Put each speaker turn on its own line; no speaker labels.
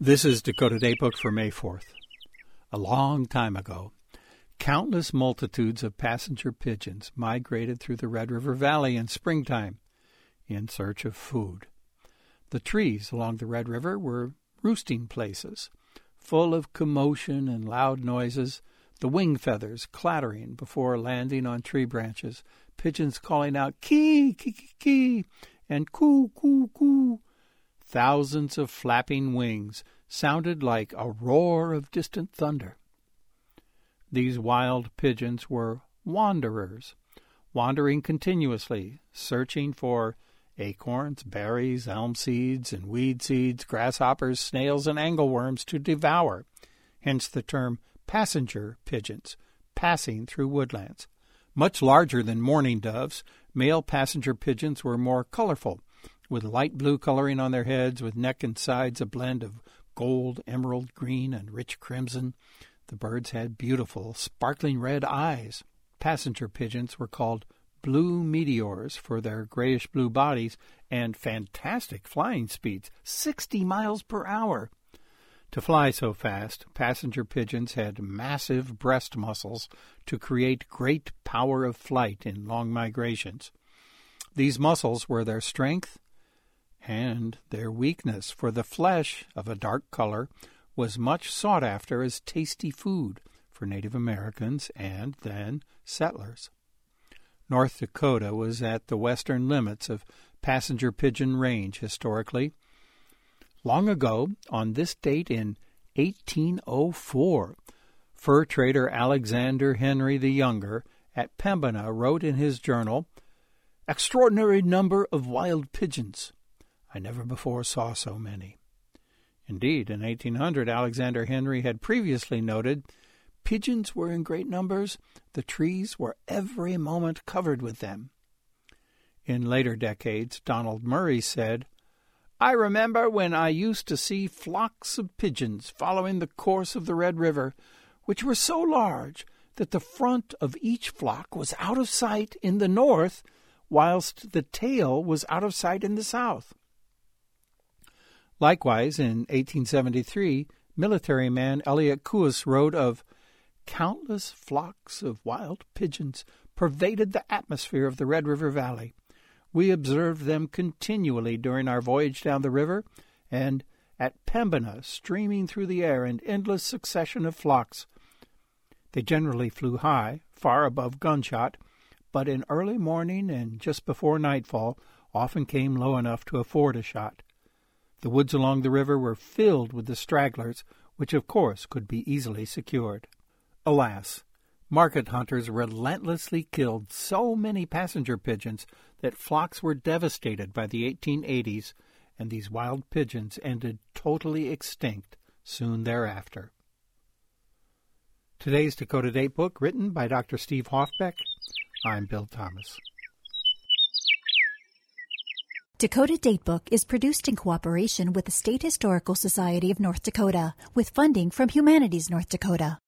This is Dakota Daybook for May 4th. A long time ago, countless multitudes of passenger pigeons migrated through the Red River Valley in springtime in search of food. The trees along the Red River were roosting places, full of commotion and loud noises, the wing feathers clattering before landing on tree branches, pigeons calling out kee, kee, kee, kee, and coo, coo, coo. Thousands of flapping wings sounded like a roar of distant thunder. These wild pigeons were wanderers, wandering continuously, searching for acorns, berries, elm seeds, and weed seeds, grasshoppers, snails, and angleworms to devour, hence the term passenger pigeons, passing through woodlands. Much larger than mourning doves, male passenger pigeons were more colorful, with light blue coloring on their heads, with neck and sides a blend of gold, emerald green, and rich crimson. The birds had beautiful, sparkling red eyes. Passenger pigeons were called blue meteors for their grayish-blue bodies and fantastic flying speeds, 60 miles per hour. To fly so fast, passenger pigeons had massive breast muscles to create great power of flight in long migrations. These muscles were their strength and their weakness, for the flesh of a dark color was much sought after as tasty food for Native Americans and then settlers. North Dakota was at the western limits of passenger pigeon range historically. Long ago, on this date in 1804, fur trader Alexander Henry the Younger at Pembina wrote in his journal, "Extraordinary number of wild pigeons. I never before saw so many." Indeed, in 1800, Alexander Henry had previously noted, "Pigeons were in great numbers. The trees were every moment covered with them." In later decades, Donald Murray said, "I remember when I used to see flocks of pigeons following the course of the Red River, which were so large that the front of each flock was out of sight in the north, whilst the tail was out of sight in the south." Likewise, in 1873, military man Eliot Kouas wrote of "Countless flocks of wild pigeons pervaded the atmosphere of the Red River Valley. We observed them continually during our voyage down the river, and at Pembina streaming through the air in endless succession of flocks. They generally flew high, far above gunshot, but in early morning and just before nightfall often came low enough to afford a shot. The woods along the river were filled with the stragglers, which of course could be easily secured." Alas, market hunters relentlessly killed so many passenger pigeons that flocks were devastated by the 1880s, and these wild pigeons ended totally extinct soon thereafter. Today's Dakota Datebook, written by Dr. Steve Hoffbeck. I'm Bill Thomas.
Dakota Datebook is produced in cooperation with the State Historical Society of North Dakota, with funding from Humanities North Dakota.